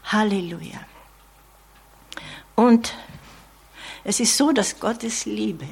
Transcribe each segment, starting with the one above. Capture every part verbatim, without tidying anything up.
Halleluja. Und es ist so, dass Gottes Liebe,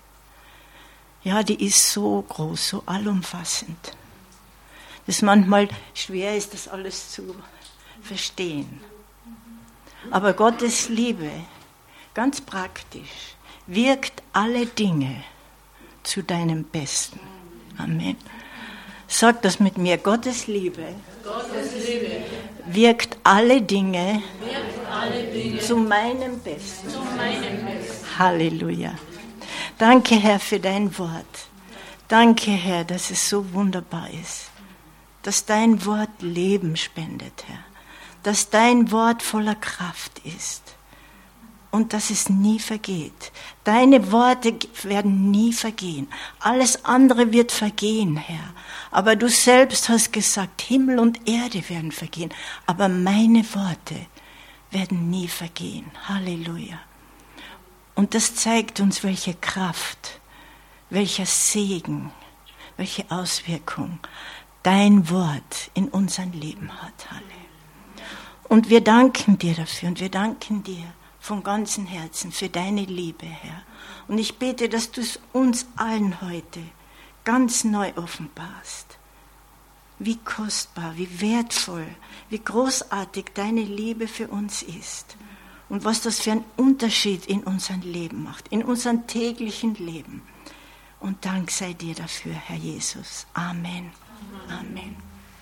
ja, die ist so groß, so allumfassend, dass manchmal schwer ist, das alles zu verstehen. Aber Gottes Liebe, ganz praktisch, wirkt alle Dinge zu deinem Besten. Amen. Sag das mit mir. Gottes Liebe, Gottes Liebe wirkt alle Dinge, wirkt alle Dinge zu meinem Besten. zu meinem Besten. Halleluja. Danke, Herr, für dein Wort. Danke, Herr, dass es so wunderbar ist, dass dein Wort Leben spendet, Herr, dass dein Wort voller Kraft ist und dass es nie vergeht. Deine Worte werden nie vergehen. Alles andere wird vergehen, Herr. Aber du selbst hast gesagt, Himmel und Erde werden vergehen, aber meine Worte werden nie vergehen. Halleluja. Und das zeigt uns, welche Kraft, welcher Segen, welche Auswirkung dein Wort in unserem Leben hat. Halleluja. Und wir danken dir dafür und wir danken dir von ganzem Herzen für deine Liebe, Herr. Und ich bete, dass du es uns allen heute ganz neu offenbarst. Wie kostbar, wie wertvoll, wie großartig deine Liebe für uns ist. Und was das für einen Unterschied in unserem Leben macht, in unserem täglichen Leben. Und Dank sei dir dafür, Herr Jesus. Amen. Amen. Amen.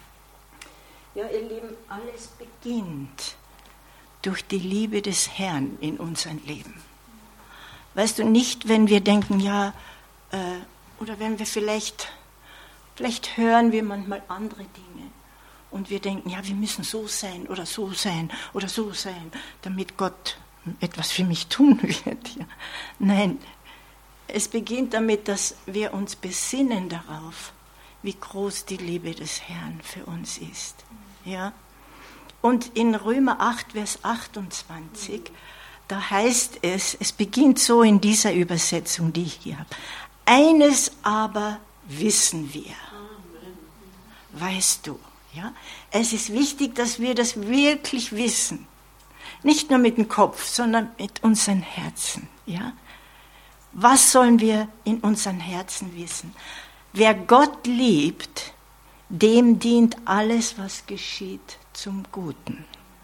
Ja, ihr Lieben, alles beginnt durch die Liebe des Herrn in unserem Leben. Weißt du, nicht, wenn wir denken, ja, äh, oder wenn wir vielleicht, vielleicht hören wir manchmal andere Dinge und wir denken, ja, wir müssen so sein oder so sein oder so sein, damit Gott etwas für mich tun wird. Ja. Nein, es beginnt damit, dass wir uns besinnen darauf, wie groß die Liebe des Herrn für uns ist. Ja. Und in Römer acht, Vers achtundzwanzig, da heißt es, es beginnt so in dieser Übersetzung, die ich hier habe. Eines aber wissen wir. Weißt du, ja? Es ist wichtig, dass wir das wirklich wissen. Nicht nur mit dem Kopf, sondern mit unseren Herzen, ja? Was sollen wir in unseren Herzen wissen? Wer Gott liebt, dem dient alles, was geschieht, zum Guten.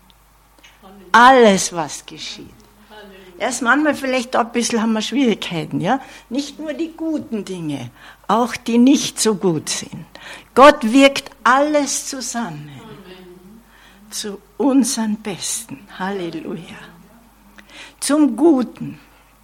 Alles, was geschieht. Erst manchmal vielleicht auch ein bisschen haben wir Schwierigkeiten, ja? Nicht nur die guten Dinge, auch die nicht so gut sind. Gott wirkt alles zusammen zu unserem Besten. Halleluja. Zum Guten.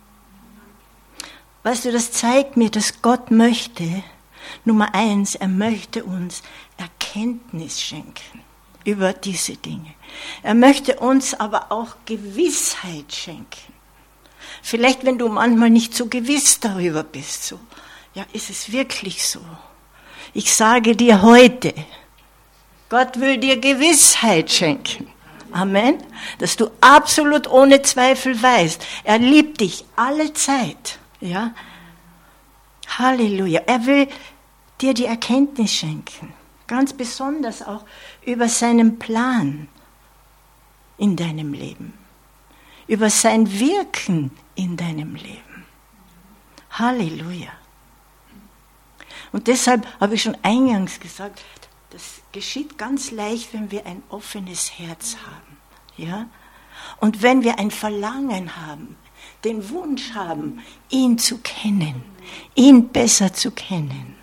Weißt du, das zeigt mir, dass Gott möchte, Nummer eins, er möchte uns Erkenntnis schenken über diese Dinge. Er möchte uns aber auch Gewissheit schenken. Vielleicht, wenn du manchmal nicht so gewiss darüber bist, so, ja, ist es wirklich so? Ich sage dir heute, Gott will dir Gewissheit schenken. Amen. Dass du absolut ohne Zweifel weißt, er liebt dich alle Zeit. Ja. Halleluja. Er will dir die Erkenntnis schenken. Ganz besonders auch über seinen Plan in deinem Leben. Über sein Wirken in deinem Leben. Halleluja. Und deshalb habe ich schon eingangs gesagt, das geschieht ganz leicht, wenn wir ein offenes Herz haben. Ja? Und wenn wir ein Verlangen haben, den Wunsch haben, ihn zu kennen, ihn besser zu kennen.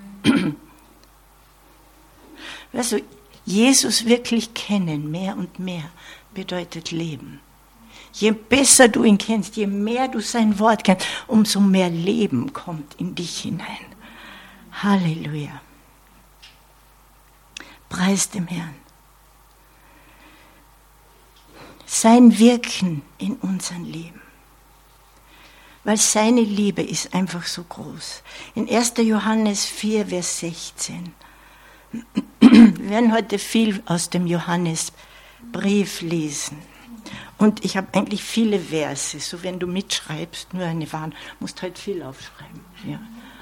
Weißt du, Jesus wirklich kennen, mehr und mehr, bedeutet Leben. Je besser du ihn kennst, je mehr du sein Wort kennst, umso mehr Leben kommt in dich hinein. Halleluja. Preis dem Herrn. Sein Wirken in unserem Leben. Weil seine Liebe ist einfach so groß. In erster Johannes vier, Vers sechzehn. Wir werden heute viel aus dem Johannesbrief lesen. Und ich habe eigentlich viele Verse, so wenn du mitschreibst, nur eine Warnung, musst halt viel aufschreiben. Ja.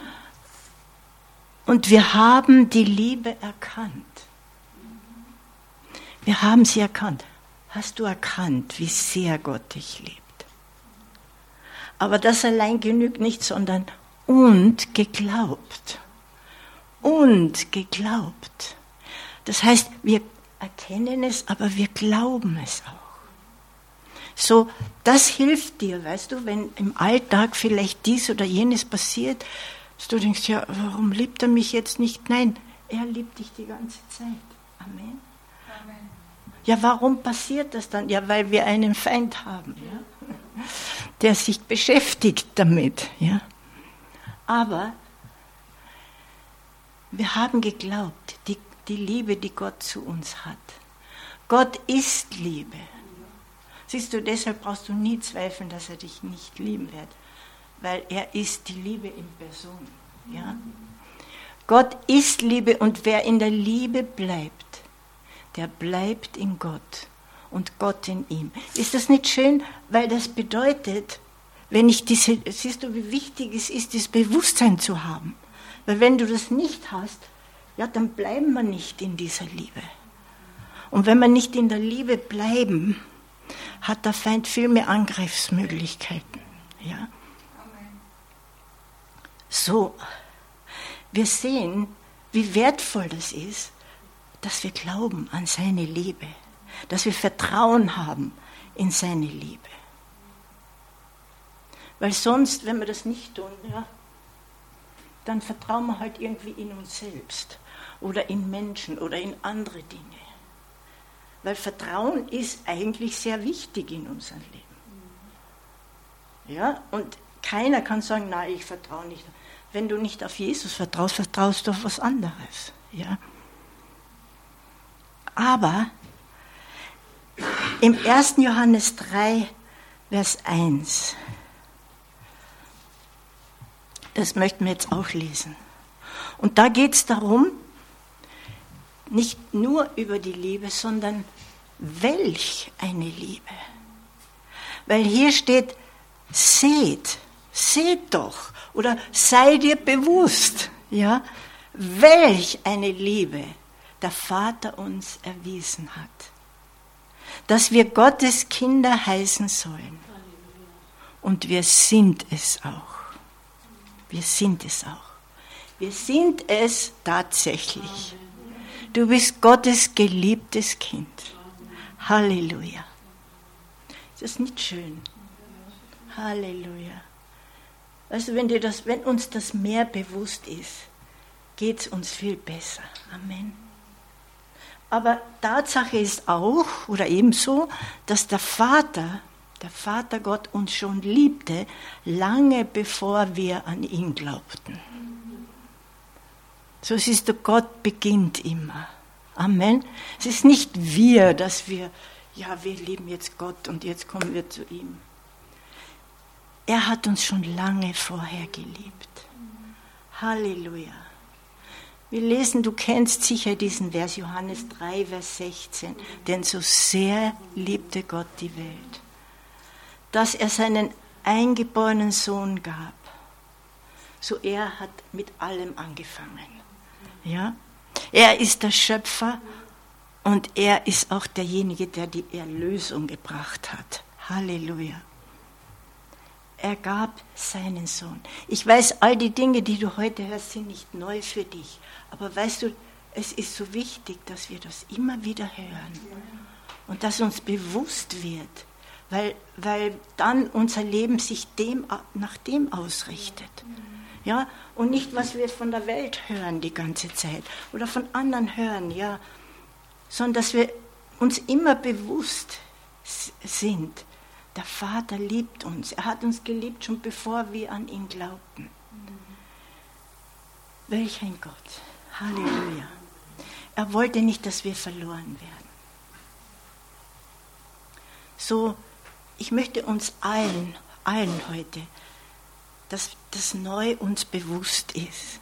Und wir haben die Liebe erkannt. Wir haben sie erkannt. hast du erkannt, wie sehr Gott dich liebt. Aber das allein genügt nicht, sondern und geglaubt. Und geglaubt. Das heißt, wir erkennen es, aber wir glauben es auch. So, das hilft dir, weißt du, wenn im Alltag vielleicht dies oder jenes passiert, dass du denkst, ja, warum liebt er mich jetzt nicht? Nein, er liebt dich die ganze Zeit. Amen. Amen. Ja, warum passiert das dann? Ja, weil wir einen Feind haben, ja, der sich beschäftigt damit. Ja. Aber wir haben geglaubt, die, die Liebe, die Gott zu uns hat. Gott ist Liebe. Siehst du, deshalb brauchst du nie zweifeln, dass er dich nicht lieben wird, weil er ist die Liebe in Person. Ja? Gott ist Liebe und wer in der Liebe bleibt, der bleibt in Gott und Gott in ihm. Ist das nicht schön? Weil das bedeutet, wenn ich diese, siehst du, wie wichtig es ist, dieses Bewusstsein zu haben. Weil wenn du das nicht hast, ja, dann bleiben wir nicht in dieser Liebe. Und wenn wir nicht in der Liebe bleiben, hat der Feind viel mehr Angriffsmöglichkeiten. Ja? So, wir sehen, wie wertvoll das ist, dass wir glauben an seine Liebe, dass wir Vertrauen haben in seine Liebe. Weil sonst, wenn wir das nicht tun, ja, dann vertrauen wir halt irgendwie in uns selbst oder in Menschen oder in andere Dinge. Weil Vertrauen ist eigentlich sehr wichtig in unserem Leben. Ja, und keiner kann sagen, nein, ich vertraue nicht. Wenn du nicht auf Jesus vertraust, vertraust du auf was anderes. Ja. Aber im ersten Johannes drei, Vers eins, das möchten wir jetzt auch lesen. Und da geht es darum, nicht nur über die Liebe, sondern welch eine Liebe. Weil hier steht, seht, seht doch, oder sei dir bewusst, ja, welch eine Liebe der Vater uns erwiesen hat. Dass wir Gottes Kinder heißen sollen. Und wir sind es auch. Wir sind es auch. Wir sind es tatsächlich. Du bist Gottes geliebtes Kind. Halleluja. Ist das nicht schön? Halleluja. Also wenn, dir das, wenn uns das mehr bewusst ist, geht es uns viel besser. Amen. Aber Tatsache ist auch, oder ebenso, dass der Vater, der Vater Gott uns schon liebte, lange bevor wir an ihn glaubten. So siehst du, Gott beginnt immer. Amen. Es ist nicht wir, dass wir, ja, wir lieben jetzt Gott und jetzt kommen wir zu ihm. Er hat uns schon lange vorher geliebt. Halleluja. Wir lesen, du kennst sicher diesen Vers, Johannes drei, Vers sechzehn. Denn so sehr liebte Gott die Welt, dass er seinen eingeborenen Sohn gab. So er hat mit allem angefangen. Ja? Er ist der Schöpfer und er ist auch derjenige, der die Erlösung gebracht hat. Halleluja. Er gab seinen Sohn. Ich weiß, all die Dinge, die du heute hörst, sind nicht neu für dich. Aber weißt du, es ist so wichtig, dass wir das immer wieder hören. Und dass uns bewusst wird, weil, weil dann unser Leben sich dem, nach dem ausrichtet. Ja? Und nicht, was wir von der Welt hören die ganze Zeit oder von anderen hören, ja, sondern dass wir uns immer bewusst sind, der Vater liebt uns. Er hat uns geliebt, schon bevor wir an ihn glaubten. Mhm. Welch ein Gott. Halleluja. Er wollte nicht, dass wir verloren werden. So, ich möchte uns allen, allen heute, dass das neu uns bewusst ist.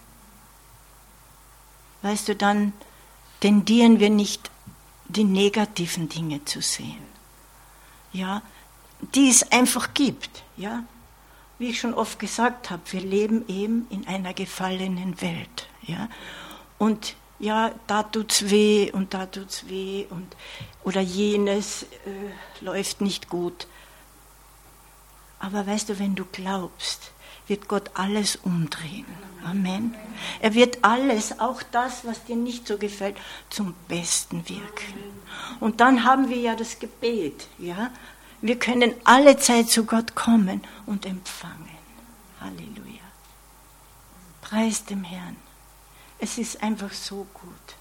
Weißt du, dann tendieren wir nicht, die negativen Dinge zu sehen. Ja, die es einfach gibt. Ja? Wie ich schon oft gesagt habe, wir leben eben in einer gefallenen Welt. Ja? Und ja, da tut's weh und da tut's weh und oder jenes äh, läuft nicht gut. Aber weißt du, wenn du glaubst, wird Gott alles umdrehen. Amen. Er wird alles, auch das, was dir nicht so gefällt, zum Besten wirken. Und dann haben wir ja das Gebet. Ja? Wir können alle Zeit zu Gott kommen und empfangen. Halleluja. Preis dem Herrn. Es ist einfach so gut.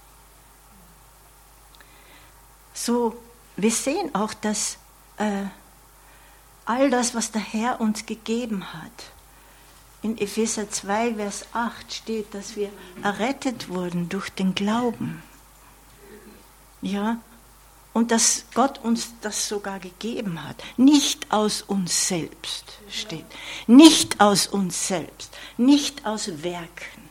So, wir sehen auch, dass äh, all das, was der Herr uns gegeben hat, in Epheser zwei, Vers acht steht, dass wir errettet wurden durch den Glauben. Ja, und dass Gott uns das sogar gegeben hat. Nicht aus uns selbst steht. Nicht aus uns selbst. Nicht aus Werken.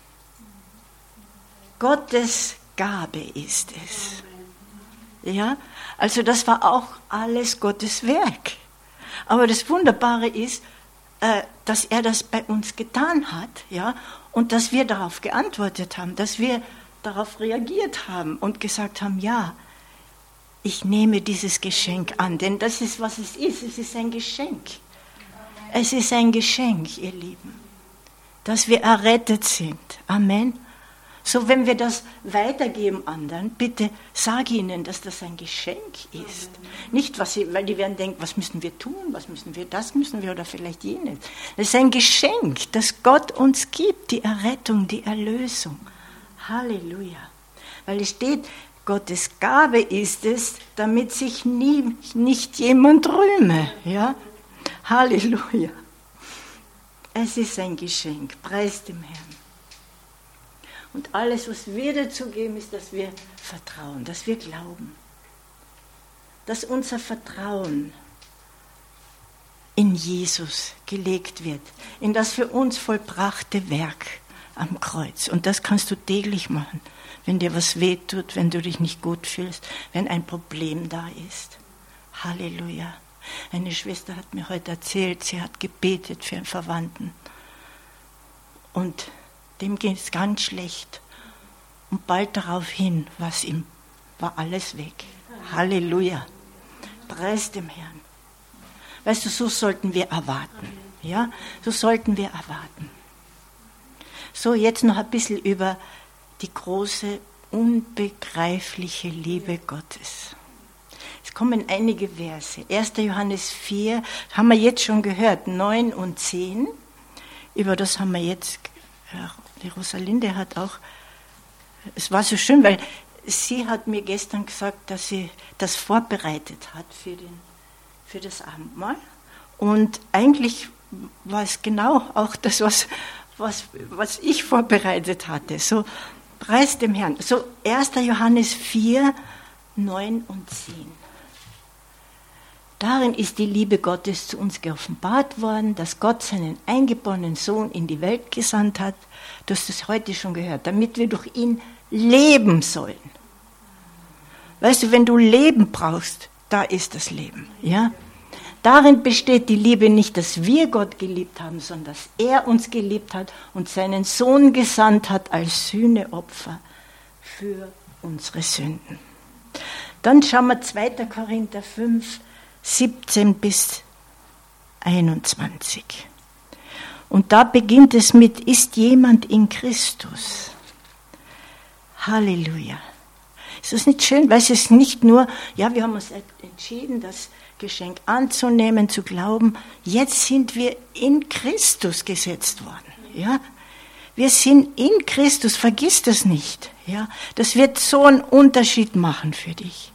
Gottes Gabe ist es. Ja, also das war auch alles Gottes Werk. Aber das Wunderbare ist, dass er das bei uns getan hat, ja, und dass wir darauf geantwortet haben, dass wir darauf reagiert haben und gesagt haben, ja, ich nehme dieses Geschenk an, denn das ist, was es ist, es ist ein Geschenk. Es ist ein Geschenk, ihr Lieben, dass wir errettet sind. Amen. So, wenn wir das weitergeben anderen, bitte sag ihnen, dass das ein Geschenk ist. Nicht, was sie, weil die werden denken, was müssen wir tun, was müssen wir, das müssen wir oder vielleicht jenes. Das ist ein Geschenk, das Gott uns gibt, die Errettung, die Erlösung. Halleluja. Weil es steht, Gottes Gabe ist es, damit sich nie, nicht jemand rühme. Ja? Halleluja. Es ist ein Geschenk, preis dem Herrn. Und alles, was wir dazu geben, ist, dass wir vertrauen, dass wir glauben. Dass unser Vertrauen in Jesus gelegt wird, in das für uns vollbrachte Werk am Kreuz. Und das kannst du täglich machen, wenn dir was wehtut, wenn du dich nicht gut fühlst, wenn ein Problem da ist. Halleluja. Eine Schwester hat mir heute erzählt, sie hat gebetet für einen Verwandten. Und dem ging es ganz schlecht. Und bald daraufhin war's ihm, war alles weg. Halleluja. Preis dem Herrn. Weißt du, so sollten wir erwarten. Ja, so sollten wir erwarten. So, jetzt noch ein bisschen über die große, unbegreifliche Liebe Gottes. Es kommen einige Verse. erster Johannes vier, haben wir jetzt schon gehört, neun und zehn. Über das haben wir jetzt gehört. Die Rosalinde hat auch, es war so schön, weil sie hat mir gestern gesagt, dass sie das vorbereitet hat für, den, für das Abendmahl. Und eigentlich war es genau auch das, was, was, was ich vorbereitet hatte. So, preis dem Herrn. So, erster Johannes vier, neun und zehn. Darin ist die Liebe Gottes zu uns geoffenbart worden, dass Gott seinen eingeborenen Sohn in die Welt gesandt hat. Du hast es heute schon gehört, damit wir durch ihn leben sollen. Weißt du, wenn du Leben brauchst, da ist das Leben. Ja? Darin besteht die Liebe nicht, dass wir Gott geliebt haben, sondern dass er uns geliebt hat und seinen Sohn gesandt hat als Sühneopfer für unsere Sünden. Dann schauen wir zweiter Korinther fünf, siebzehn bis einundzwanzig. Und da beginnt es mit, ist jemand in Christus? Halleluja. Ist das nicht schön? Weil es ist nicht nur, ja, wir haben uns entschieden, das Geschenk anzunehmen, zu glauben. Jetzt sind wir in Christus gesetzt worden. Ja? Wir sind in Christus, vergiss das nicht. Ja? Das wird so einen Unterschied machen für dich.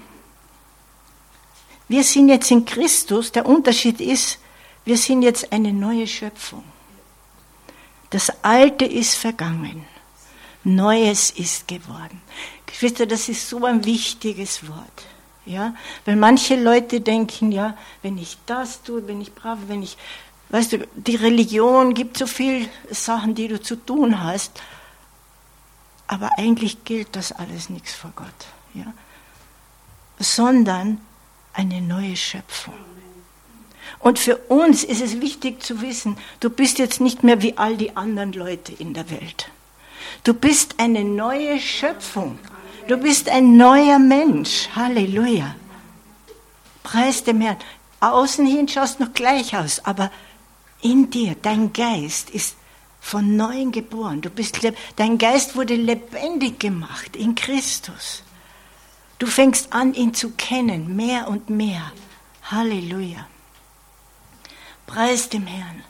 Wir sind jetzt in Christus, der Unterschied ist, wir sind jetzt eine neue Schöpfung. Das Alte ist vergangen, Neues ist geworden. Geschwister, das ist so ein wichtiges Wort. Ja? Weil manche Leute denken, ja, wenn ich das tue, bin ich brav, wenn ich, weißt du, die Religion gibt so viele Sachen, die du zu tun hast, aber eigentlich gilt das alles nichts vor Gott. Ja? Sondern eine neue Schöpfung. Und für uns ist es wichtig zu wissen, du bist jetzt nicht mehr wie all die anderen Leute in der Welt. Du bist eine neue Schöpfung. Du bist ein neuer Mensch. Halleluja. Preis dem Herrn. Außen hin schaust noch gleich aus, aber in dir, dein Geist ist von Neuem geboren. Du bist, dein Geist wurde lebendig gemacht in Christus. Du fängst an, ihn zu kennen, mehr und mehr. Halleluja. Preis dem Herrn.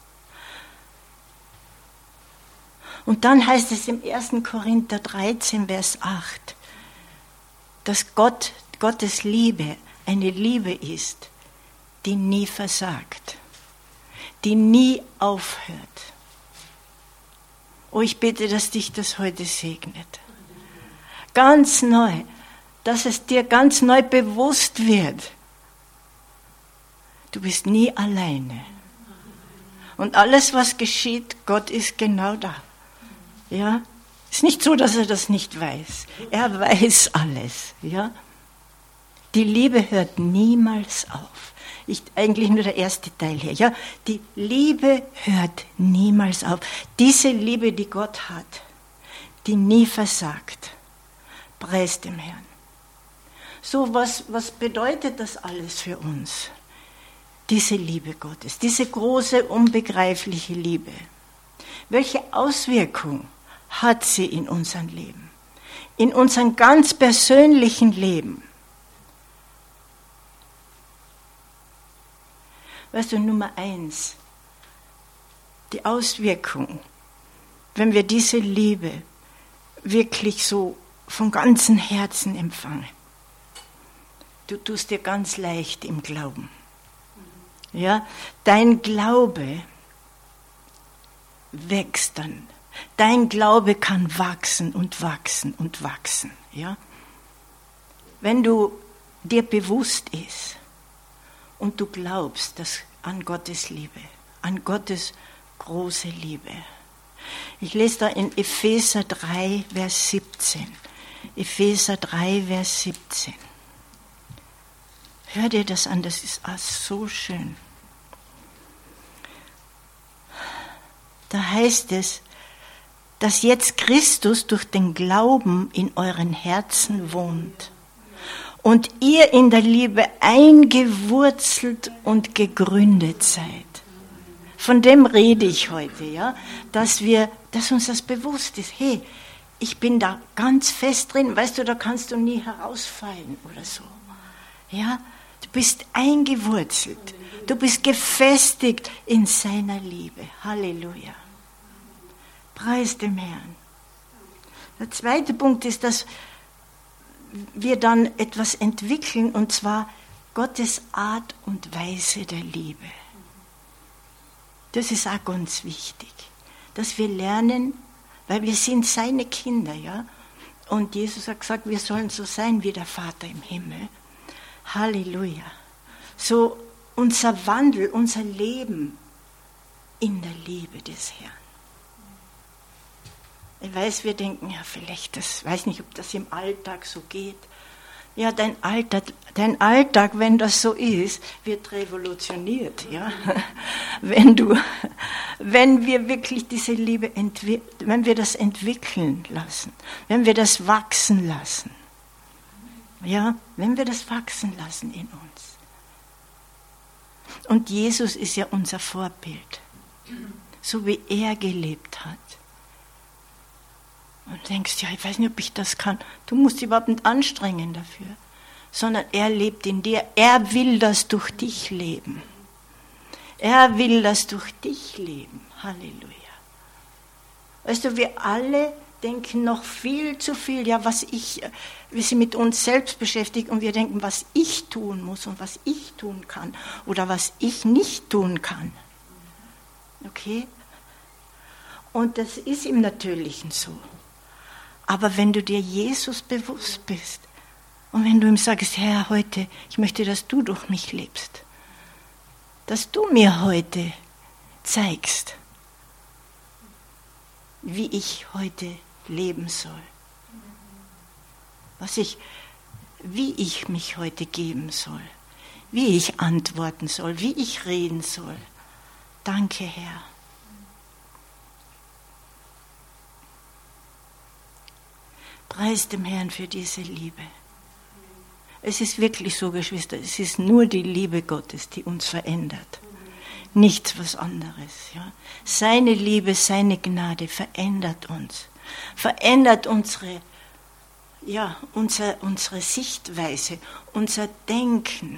Und dann heißt es im ersten Korinther dreizehn, Vers acht, dass Gott, Gottes Liebe eine Liebe ist, die nie versagt, die nie aufhört. Oh, ich bete, dass dich das heute segnet. Ganz neu, dass es dir ganz neu bewusst wird. Du bist nie alleine. Und alles, was geschieht, Gott ist genau da. Ja? Ist nicht so, dass er das nicht weiß. Er weiß alles. Ja? Die Liebe hört niemals auf. Ich, eigentlich nur der erste Teil hier. Ja? Die Liebe hört niemals auf. Diese Liebe, die Gott hat, die nie versagt. Preis dem Herrn. So, was, was bedeutet das alles für uns? Diese Liebe Gottes, diese große, unbegreifliche Liebe. Welche Auswirkung hat sie in unserem Leben? In unserem ganz persönlichen Leben? Weißt du, Nummer eins, die Auswirkung, wenn wir diese Liebe wirklich so von ganzem Herzen empfangen. Du tust dir ganz leicht im Glauben. Ja, dein Glaube wächst dann. Dein Glaube kann wachsen und wachsen und wachsen. Ja? Wenn du dir bewusst ist und du glaubst dass an Gottes Liebe, an Gottes große Liebe. Ich lese da in Epheser drei, Vers siebzehn. Epheser drei, Vers siebzehn. Hör dir das an, das ist ah, so schön. Da heißt es, dass jetzt Christus durch den Glauben in euren Herzen wohnt und ihr in der Liebe eingewurzelt und gegründet seid. Von dem rede ich heute, ja, dass wir, dass uns das bewusst ist. Hey, ich bin da ganz fest drin, weißt du, da kannst du nie herausfallen oder so. Ja, du bist eingewurzelt, du bist gefestigt in seiner Liebe. Halleluja. Preis dem Herrn. Der zweite Punkt ist, dass wir dann etwas entwickeln, und zwar Gottes Art und Weise der Liebe. Das ist auch ganz wichtig, dass wir lernen, weil wir sind seine Kinder, ja. Und Jesus hat gesagt, wir sollen so sein wie der Vater im Himmel. Halleluja. So unser Wandel, unser Leben in der Liebe des Herrn. Ich weiß, wir denken, ja, vielleicht, das weiß nicht, ob das im Alltag so geht. Ja, dein Alltag, dein Alltag, wenn das so ist, wird revolutioniert, ja. Wenn du, wenn wir wirklich diese Liebe, entwi- wenn wir das entwickeln lassen, wenn wir das wachsen lassen, ja, wenn wir das wachsen lassen in uns. Und Jesus ist ja unser Vorbild, so wie er gelebt hat. Und du denkst, ja, ich weiß nicht, ob ich das kann. Du musst dich überhaupt nicht anstrengen dafür. Sondern er lebt in dir. Er will das durch dich leben. Er will das durch dich leben. Halleluja. Weißt du, wir alle denken noch viel zu viel, ja, was ich, wir sind mit uns selbst beschäftigt und wir denken, was ich tun muss und was ich tun kann oder was ich nicht tun kann. Okay? Und das ist im Natürlichen so. Aber wenn du dir Jesus bewusst bist und wenn du ihm sagst, Herr, heute, ich möchte, dass du durch mich lebst, dass du mir heute zeigst, wie ich heute leben soll, was ich, wie ich mich heute geben soll, wie ich antworten soll, wie ich reden soll. Danke, Herr. Preis dem Herrn für diese Liebe. Es ist wirklich so, Geschwister, es ist nur die Liebe Gottes, die uns verändert. Nichts was anderes. Ja. Seine Liebe, seine Gnade verändert uns. Verändert unsere, ja, unser, unsere Sichtweise, unser Denken.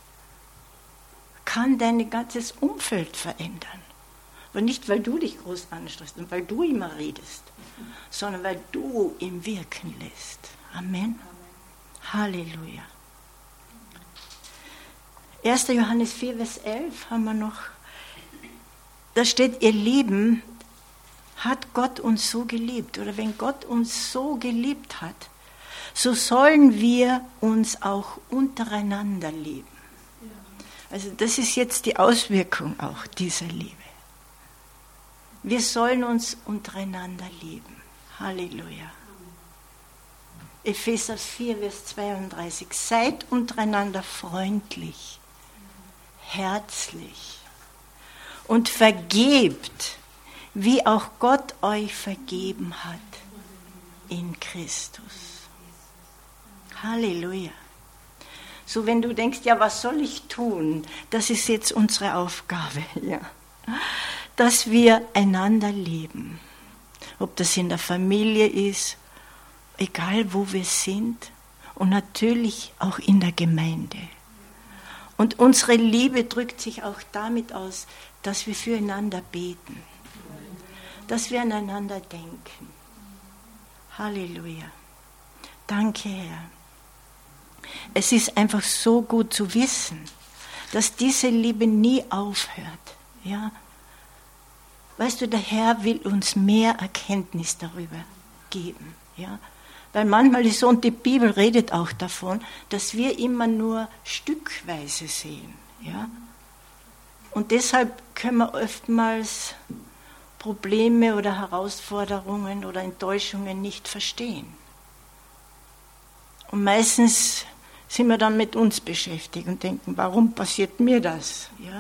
Kann dein ganzes Umfeld verändern. Aber nicht, weil du dich groß anstrengst und weil du immer redest, sondern weil du ihn wirken lässt. Amen. Halleluja. erster Johannes vier, Vers elf haben wir noch. Da steht, ihr Lieben, hat Gott uns so geliebt, oder wenn Gott uns so geliebt hat, so sollen wir uns auch untereinander lieben. Also das ist jetzt die Auswirkung auch dieser Liebe. Wir sollen uns untereinander lieben. Halleluja. Epheser vier, Vers zweiunddreißig. Seid untereinander freundlich, herzlich und vergebt, wie auch Gott euch vergeben hat in Christus. Halleluja. So, wenn du denkst, ja, was soll ich tun? Das ist jetzt unsere Aufgabe, ja. Dass wir einander lieben. Ob das in der Familie ist, egal wo wir sind, und natürlich auch in der Gemeinde. Und unsere Liebe drückt sich auch damit aus, dass wir füreinander beten, dass wir aneinander denken. Halleluja. Danke, Herr. Es ist einfach so gut zu wissen, dass diese Liebe nie aufhört. Ja? Weißt du, der Herr will uns mehr Erkenntnis darüber geben. Ja? Weil manchmal ist so, und die Bibel redet auch davon, dass wir immer nur stückweise sehen. Ja? Und deshalb können wir oftmals Probleme oder Herausforderungen oder Enttäuschungen nicht verstehen. Und meistens sind wir dann mit uns beschäftigt und denken, warum passiert mir das? Ja?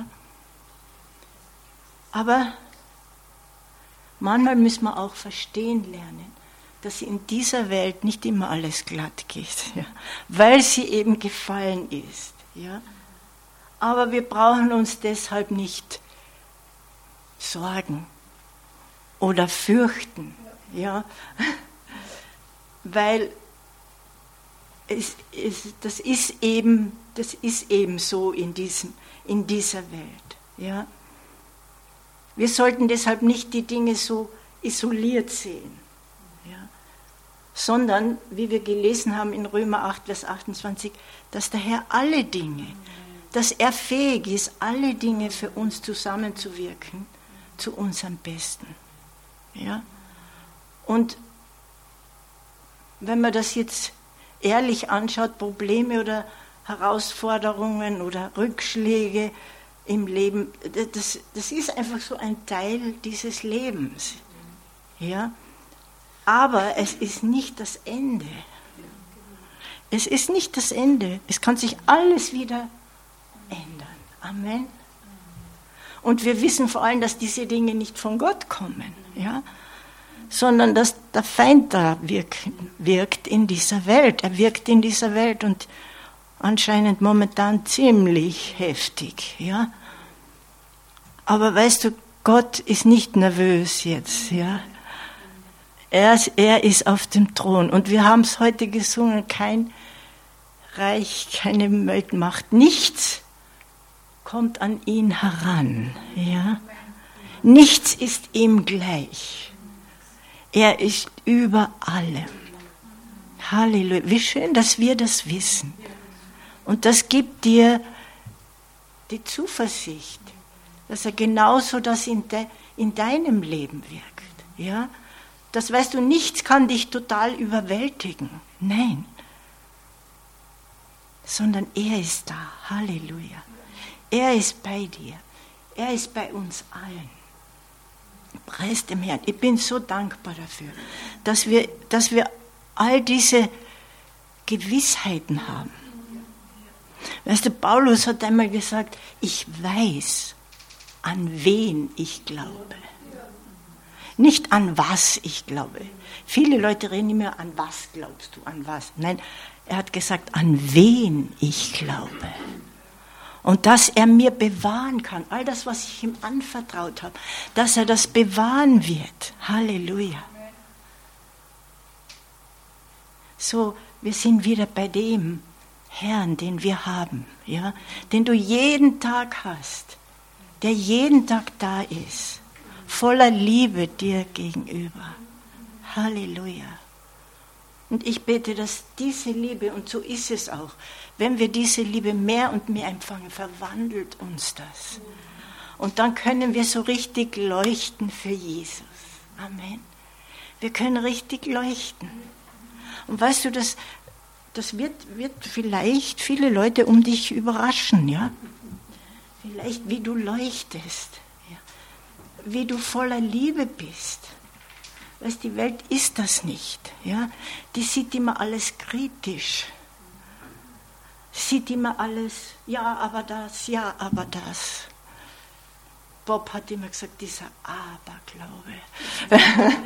Aber manchmal müssen wir auch verstehen lernen, dass in dieser Welt nicht immer alles glatt geht, ja? Weil sie eben gefallen ist. Ja? Aber wir brauchen uns deshalb nicht sorgen oder fürchten, ja? Weil es, es, das, ist eben, das ist eben so in, diesem, in dieser Welt. Ja? Wir sollten deshalb nicht die Dinge so isoliert sehen, ja? Sondern, wie wir gelesen haben in Römer acht, Vers achtundzwanzig, dass der Herr alle Dinge, dass er fähig ist, alle Dinge für uns zusammenzuwirken, zu unserem Besten. Ja? Und wenn man das jetzt ehrlich anschaut, Probleme oder Herausforderungen oder Rückschläge im Leben, das, das ist einfach so ein Teil dieses Lebens. Ja? Aber es ist nicht das Ende. Es ist nicht das Ende. Es kann sich alles wieder ändern. Amen. Und wir wissen vor allem, dass diese Dinge nicht von Gott kommen, ja? Sondern dass der Feind da wirkt, wirkt in dieser Welt. Er wirkt in dieser Welt und anscheinend momentan ziemlich heftig. Ja? Aber weißt du, Gott ist nicht nervös jetzt. Ja? Er, er ist auf dem Thron. Und wir haben es heute gesungen, kein Reich, keine Weltmacht, nichts kommt an ihn heran. Ja? Nichts ist ihm gleich. Er ist über allem. Halleluja. Wie schön, dass wir das wissen. Und das gibt dir die Zuversicht, dass er genauso das in, de, in deinem Leben wirkt. Ja? Das weißt du, nichts kann dich total überwältigen. Nein. Sondern er ist da. Halleluja. Er ist bei dir. Er ist bei uns allen. Preis dem Herrn. Ich bin so dankbar dafür, dass wir, dass wir all diese Gewissheiten haben. Weißt du, Paulus hat einmal gesagt, ich weiß, an wen ich glaube. Nicht an was ich glaube. Viele Leute reden immer, an was glaubst du, an was? Nein, er hat gesagt, an wen ich glaube. Und dass er mir bewahren kann, all das, was ich ihm anvertraut habe, dass er das bewahren wird. Halleluja. So, wir sind wieder bei dem Herrn, den wir haben, ja, den du jeden Tag hast, der jeden Tag da ist, voller Liebe dir gegenüber. Halleluja. Und ich bete, dass diese Liebe, und so ist es auch, wenn wir diese Liebe mehr und mehr empfangen, verwandelt uns das. Und dann können wir so richtig leuchten für Jesus. Amen. Wir können richtig leuchten. Und weißt du, das, das wird, wird vielleicht viele Leute um dich überraschen, ja? Vielleicht, wie du leuchtest, ja? Wie du voller Liebe bist. Weißt, die Welt ist das nicht, ja? Die sieht immer alles kritisch. Sieht immer alles, ja, aber das, ja, aber das. Bob hat immer gesagt, dieser Aberglaube.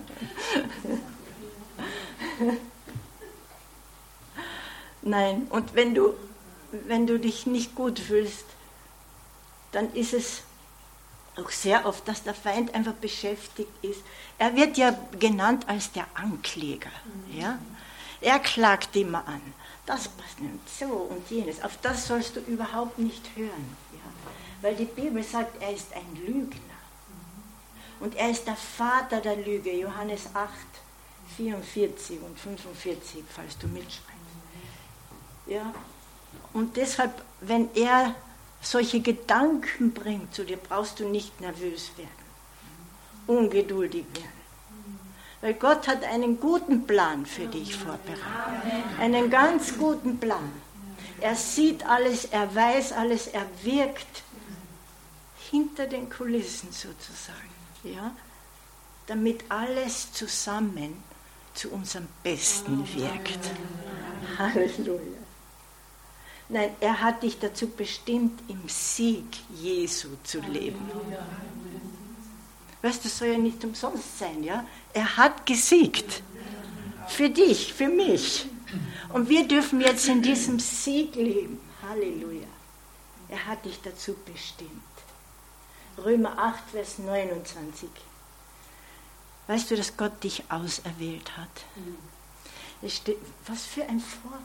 Nein, und wenn du, wenn du dich nicht gut fühlst, dann ist es auch sehr oft, dass der Feind einfach beschäftigt ist. Er wird ja genannt als der Ankläger. Ja? Er klagt immer an. Das passt nicht so und jenes. Auf das sollst du überhaupt nicht hören. Ja? Weil die Bibel sagt, er ist ein Lügner. Und er ist der Vater der Lüge. Johannes acht, vierundvierzig und fünfundvierzig, falls du mitschreibst. Ja? Und deshalb, wenn er solche Gedanken bringt zu dir, brauchst du nicht nervös werden, ungeduldig werden. Weil Gott hat einen guten Plan für dich vorbereitet. Einen ganz guten Plan. Er sieht alles, er weiß alles, er wirkt hinter den Kulissen sozusagen. Ja? Damit alles zusammen zu unserem Besten wirkt. Halleluja. Nein, er hat dich dazu bestimmt, im Sieg Jesu zu leben. Weißt du, das soll ja nicht umsonst sein, ja? Er hat gesiegt. Für dich, für mich. Und wir dürfen jetzt in diesem Sieg leben. Halleluja. Er hat dich dazu bestimmt. Römer acht, Vers neunundzwanzig. Weißt du, dass Gott dich auserwählt hat? Es steht, was für ein Vorrecht.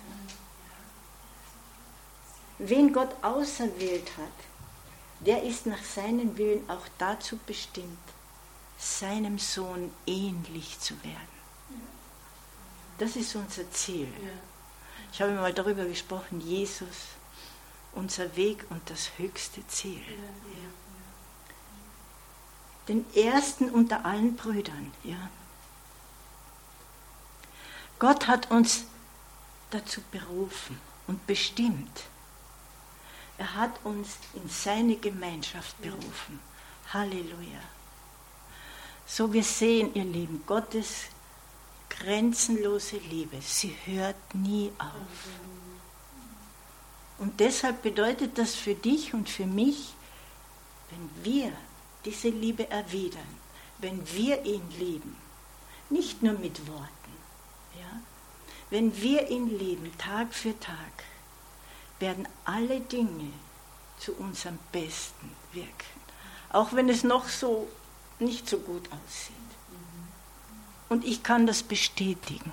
Wen Gott auserwählt hat, der ist nach seinem Willen auch dazu bestimmt, seinem Sohn ähnlich zu werden. Das ist unser Ziel. Ich habe mal darüber gesprochen, Jesus, unser Weg und das höchste Ziel. Den ersten unter allen Brüdern. Ja. Gott hat uns dazu berufen und bestimmt. Er hat uns in seine Gemeinschaft berufen. Halleluja. So wir sehen, ihr Lieben, Gottes grenzenlose Liebe, sie hört nie auf. Und deshalb bedeutet das für dich und für mich, wenn wir diese Liebe erwidern, wenn wir ihn lieben, nicht nur mit Worten, ja, wenn wir ihn lieben, Tag für Tag, werden alle Dinge zu unserem Besten wirken. Auch wenn es noch so nicht so gut aussieht. Und ich kann das bestätigen.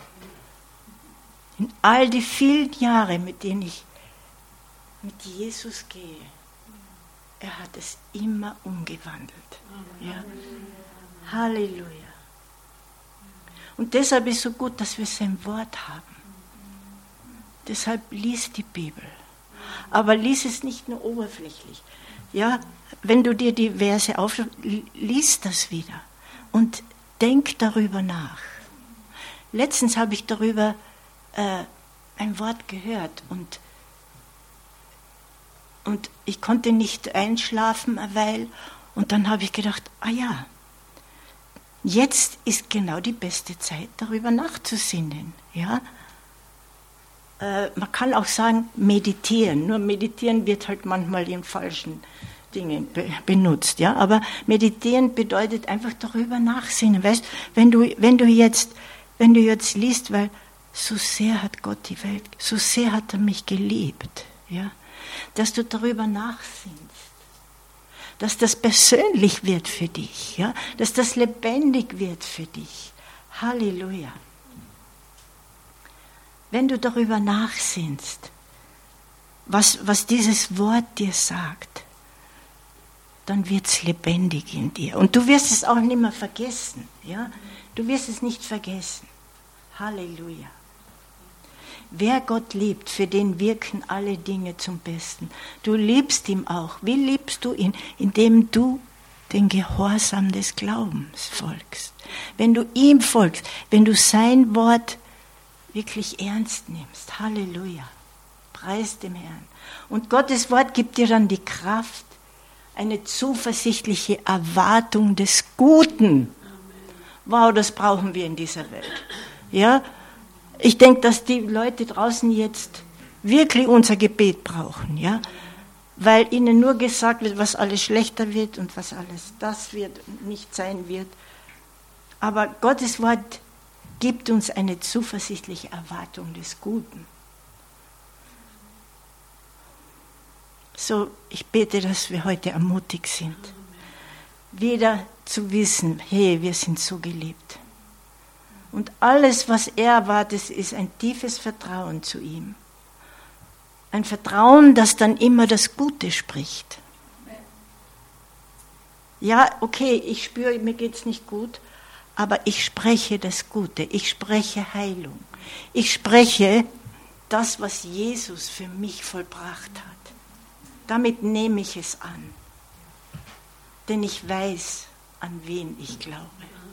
In all die vielen Jahre, mit denen ich mit Jesus gehe, er hat es immer umgewandelt. Ja. Halleluja. Und deshalb ist es so gut, dass wir sein Wort haben. Deshalb lies die Bibel. Aber lies es nicht nur oberflächlich. Ja, wenn du dir die Verse aufschreibst, lies das wieder und denk darüber nach. Letztens habe ich darüber äh, ein Wort gehört und, und ich konnte nicht einschlafen eine Weile und dann habe ich gedacht, ah ja, jetzt ist genau die beste Zeit, darüber nachzusinnen. Ja? Man kann auch sagen, meditieren. Nur meditieren wird halt manchmal im falschen Dinge be- benutzt, ja, aber meditieren bedeutet einfach darüber nachsinnen, weißt, wenn du, wenn du jetzt, wenn du jetzt liest, weil so sehr hat Gott die Welt, so sehr hat er mich geliebt, ja, dass du darüber nachsinnst, dass das persönlich wird für dich, ja, dass das lebendig wird für dich. Halleluja. Wenn du darüber nachsinnst, was, was dieses Wort dir sagt, dann wird es lebendig in dir. Und du wirst es auch nicht mehr vergessen. Ja? Du wirst es nicht vergessen. Halleluja. Wer Gott liebt, für den wirken alle Dinge zum Besten. Du liebst ihn auch. Wie liebst du ihn? Indem du den Gehorsam des Glaubens folgst. Wenn du ihm folgst, wenn du sein Wort wirklich ernst nimmst. Halleluja. Preis dem Herrn. Und Gottes Wort gibt dir dann die Kraft, eine zuversichtliche Erwartung des Guten. Wow, das brauchen wir in dieser Welt. Ja, ich denke, dass die Leute draußen jetzt wirklich unser Gebet brauchen, ja, weil ihnen nur gesagt wird, was alles schlechter wird und was alles das wird und nicht sein wird. Aber Gottes Wort gibt uns eine zuversichtliche Erwartung des Guten. So, ich bete, dass wir heute ermutigt sind, wieder zu wissen, hey, wir sind so geliebt. Und alles, was er erwartet, ist ein tiefes Vertrauen zu ihm. Ein Vertrauen, das dann immer das Gute spricht. Ja, okay, ich spüre, mir geht es nicht gut, aber ich spreche das Gute, ich spreche Heilung. Ich spreche das, was Jesus für mich vollbracht hat. Damit nehme ich es an, denn ich weiß, an wen ich glaube.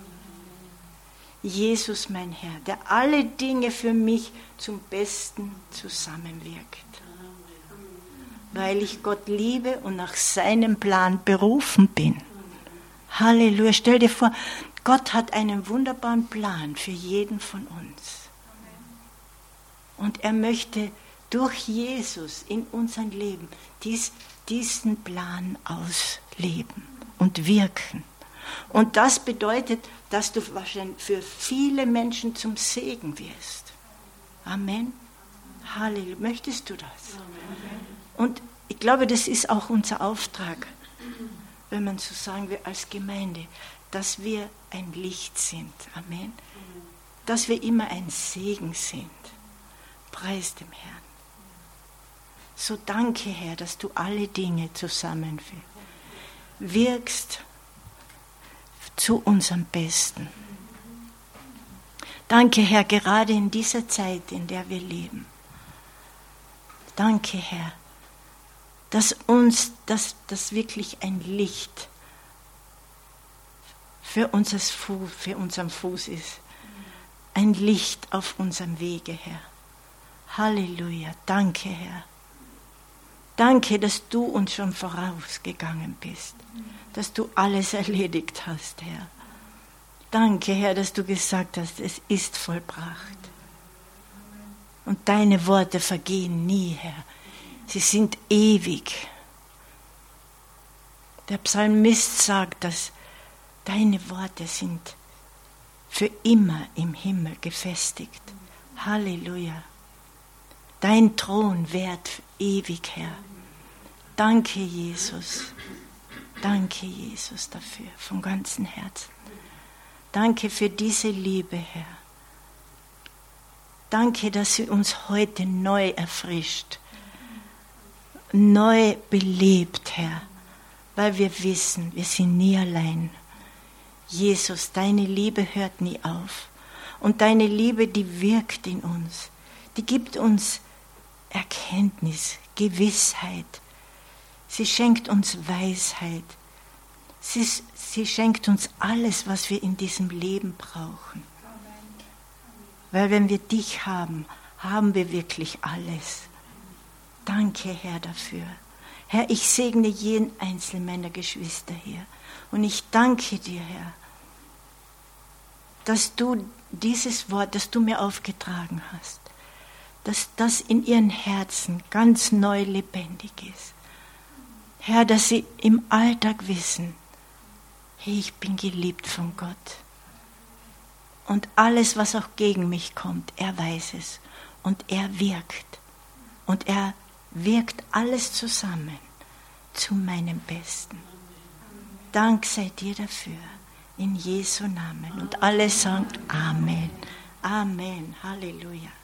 Jesus, mein Herr, der alle Dinge für mich zum Besten zusammenwirkt, weil ich Gott liebe und nach seinem Plan berufen bin. Halleluja, stell dir vor, Gott hat einen wunderbaren Plan für jeden von uns. Und er möchte durch Jesus in unserem Leben dies, diesen Plan ausleben und wirken. Und das bedeutet, dass du wahrscheinlich für viele Menschen zum Segen wirst. Amen. Halleluja. Möchtest du das? Und ich glaube, das ist auch unser Auftrag, wenn man so sagen will, als Gemeinde, dass wir ein Licht sind. Amen. Dass wir immer ein Segen sind. Preis dem Herrn. So danke, Herr, dass du alle Dinge zusammenführst. Wirkst zu unserem Besten. Danke, Herr, gerade in dieser Zeit, in der wir leben. Danke, Herr, dass uns das, das wirklich ein Licht für, unser Fuß, für unseren Fuß ist. Ein Licht auf unserem Wege, Herr. Halleluja. Danke, Herr. Danke, dass du uns schon vorausgegangen bist, dass du alles erledigt hast, Herr. Danke, Herr, dass du gesagt hast, es ist vollbracht. Und deine Worte vergehen nie, Herr. Sie sind ewig. Der Psalmist sagt, dass deine Worte sind für immer im Himmel gefestigt. Halleluja. Dein Thron währt ewig, Herr. Danke, Jesus. Danke, Jesus, dafür, von ganzem Herzen. Danke für diese Liebe, Herr. Danke, dass sie uns heute neu erfrischt, neu belebt, Herr, weil wir wissen, wir sind nie allein. Jesus, deine Liebe hört nie auf. Und deine Liebe, die wirkt in uns, die gibt uns Erkenntnis, Gewissheit. Sie schenkt uns Weisheit. Sie, sie schenkt uns alles, was wir in diesem Leben brauchen. Weil wenn wir dich haben, haben wir wirklich alles. Danke, Herr, dafür. Herr, ich segne jeden einzelnen meiner Geschwister hier. Und ich danke dir, Herr, dass du dieses Wort, das du mir aufgetragen hast, dass das in ihren Herzen ganz neu lebendig ist. Herr, dass sie im Alltag wissen, hey, ich bin geliebt von Gott. Und alles, was auch gegen mich kommt, er weiß es. Und er wirkt. Und er wirkt alles zusammen zu meinem Besten. Dank sei dir dafür. In Jesu Namen. Und alle sagen Amen. Amen. Halleluja.